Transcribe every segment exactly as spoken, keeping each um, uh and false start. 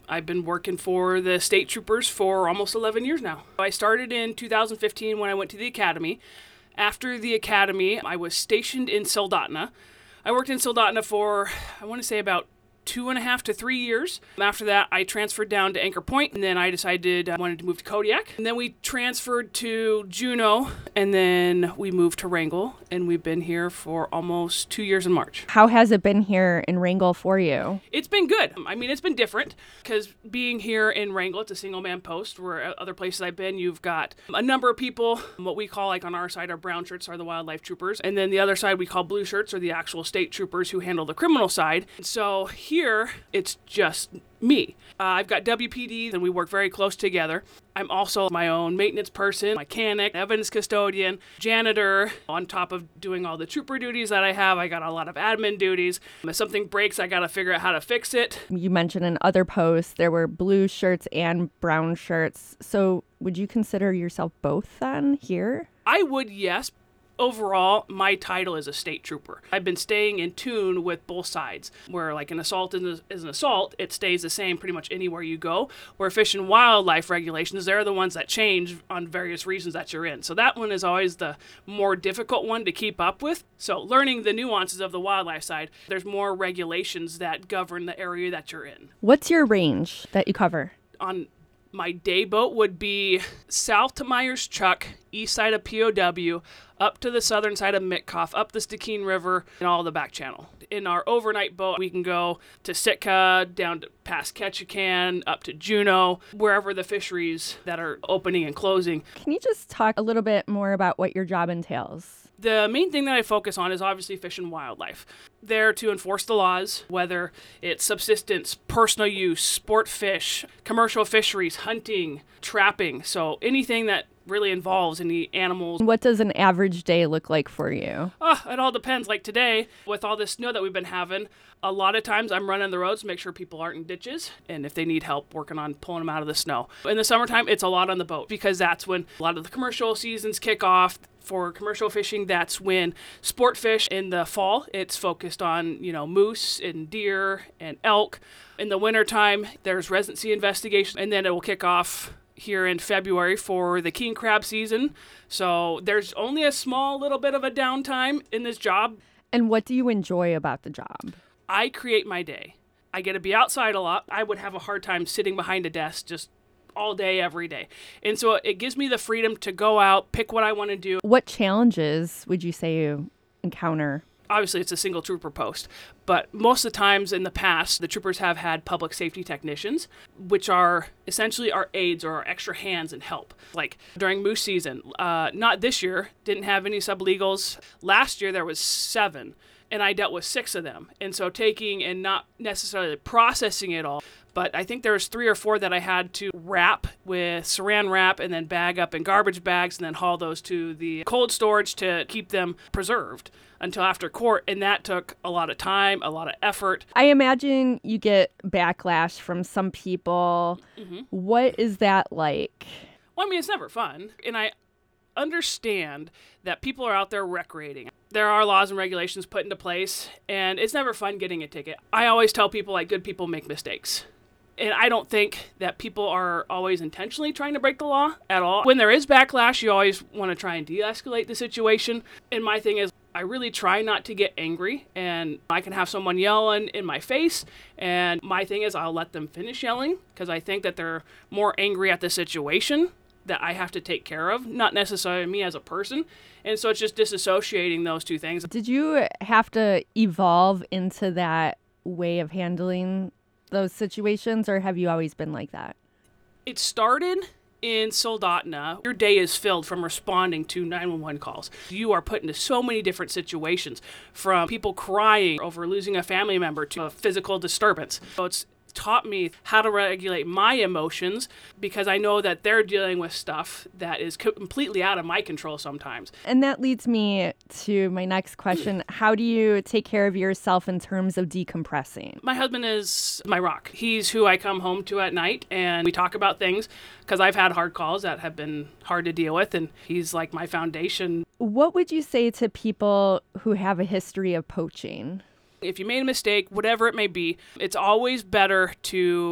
I've been working for the state troopers for almost eleven years now. I started in two thousand fifteen when I went to the academy. After the academy, I was stationed in Soldotna. I worked in Soldotna for, I want to say, about two and a half to three years. After that, I transferred down to Anchor Point, and then I decided I wanted to move to Kodiak. And then we transferred to Juneau, and then we moved to Wrangell, and we've been here for almost two years in March. How has it been here in Wrangell for you? It's been good. I mean, it's been different because being here in Wrangell, it's a single-man post, where other places I've been, you've got a number of people. What we call, like on our side, our brown shirts are the wildlife troopers, and then the other side we call blue shirts, are the actual state troopers who handle the criminal side. So here, Here, it's just me. Uh, I've got W P D, and we work very close together. I'm also my own maintenance person, mechanic, evidence custodian, janitor. On top of doing all the trooper duties that I have, I got a lot of admin duties. If something breaks, I got to figure out how to fix it. You mentioned in other posts there were blue shirts and brown shirts. So would you consider yourself both then here? I would, yes. Overall, my title is a state trooper. I've been staying in tune with both sides, where like an assault is an assault, it stays the same pretty much anywhere you go, where fish and wildlife regulations, they're the ones that change on various reasons that you're in. So that one is always the more difficult one to keep up with. So learning the nuances of the wildlife side, there's more regulations that govern the area that you're in. What's your range that you cover? On my day boat would be south to Myers Chuck, east side of P O W, up to the southern side of Mitkoff, up the Stikine River, and all the back channel. In our overnight boat, we can go to Sitka, down to past Ketchikan, up to Juneau, wherever the fisheries that are opening and closing. Can you just talk a little bit more about what your job entails? The main thing that I focus on is obviously fish and wildlife. There to enforce the laws, whether it's subsistence, personal use, sport fish, commercial fisheries, hunting, trapping. So anything that really involves any animals. What does an average day look like for you? Oh, it all depends. Like today, with all this snow that we've been having, a lot of times I'm running the roads to make sure people aren't in ditches, and if they need help working on pulling them out of the snow. In the summertime, it's a lot on the boat because that's when a lot of the commercial seasons kick off. For commercial fishing, that's when sport fish in the fall, it's focused on, you know, moose and deer and elk. In the wintertime, there's residency investigation, and then it will kick off here in February for the king crab season. So there's only a small little bit of a downtime in this job. And what do you enjoy about the job? I create my day. I get to be outside a lot. I would have a hard time sitting behind a desk just all day, every day. And so it gives me the freedom to go out, pick what I want to do. What challenges would you say you encounter? Obviously, it's a single trooper post, but most of the times in the past, the troopers have had public safety technicians, which are essentially our aides or our extra hands and help. Like during moose season, uh, not this year, didn't have any sublegals. Last year, there was seven, and I dealt with six of them. And so taking and not necessarily processing it all, but I think there was three or four that I had to wrap with saran wrap and then bag up in garbage bags and then haul those to the cold storage to keep them preserved until after court. And that took a lot of time, a lot of effort. I imagine you get backlash from some people. Mm-hmm. What is that like? Well, I mean, it's never fun. And I understand that people are out there recreating. There are laws and regulations put into place, and it's never fun getting a ticket. I always tell people, like, good people make mistakes. And I don't think that people are always intentionally trying to break the law at all. When there is backlash, you always want to try and de-escalate the situation. And my thing is, I really try not to get angry, and I can have someone yelling in my face, and my thing is I'll let them finish yelling because I think that they're more angry at the situation that I have to take care of, not necessarily me as a person. And so it's just disassociating those two things. Did you have to evolve into that way of handling those situations, or have you always been like that? It started in Soldotna. Your day is filled from responding to nine one one calls. You are put into so many different situations, from people crying over losing a family member to a physical disturbance. So it's taught me how to regulate my emotions because I know that they're dealing with stuff that is completely out of my control sometimes. And that leads me to my next question. How do you take care of yourself in terms of decompressing? My husband is my rock. He's who I come home to at night, and we talk about things because I've had hard calls that have been hard to deal with, and he's like my foundation. What would you say to people who have a history of poaching? If you made a mistake, whatever it may be, it's always better to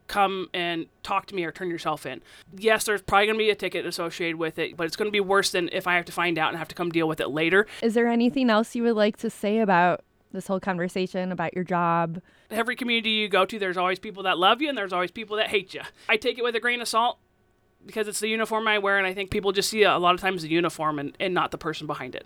come and talk to me or turn yourself in. Yes, there's probably going to be a ticket associated with it, but it's going to be worse than if I have to find out and have to come deal with it later. Is there anything else you would like to say about this whole conversation, about your job? Every community you go to, there's always people that love you and there's always people that hate you. I take it with a grain of salt because it's the uniform I wear, and I think people just see a lot of times the uniform and, and not the person behind it.